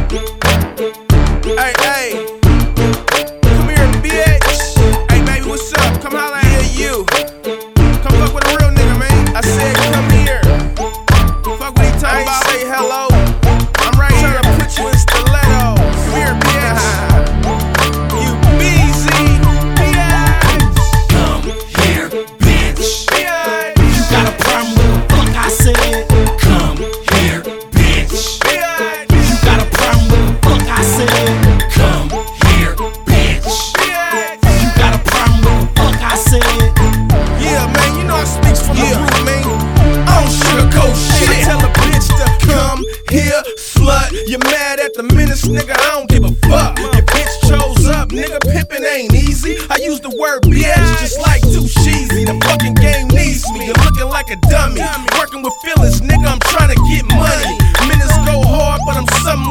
Hey, hey. Come here, bitch. Hey, baby, what's up? Come holla at you. Come fuck with a real nigga, man. I said, come here. Fuck what he talking about. Say hello. I'm right here to put you in stilettos. Come here, bitch. You busy, bitch. Come here, bitch. You got a problem with the fuck I said? Come here, bitch. You got a problem with the fuck I said? Come here, bitch. You got a problem with the fuck I said? Yeah, man, you know I speaks from the root, man. I don't sugarcoat shit. Tell a bitch to come here, slut. You mad at the menace, nigga? I don't give a fuck. Your bitch chose up, nigga. Pimpin' ain't easy. I use the word bitch just like too cheesy. The fucking game needs me. You're looking like a dummy. Working with feelings, nigga. I'm trying to get money.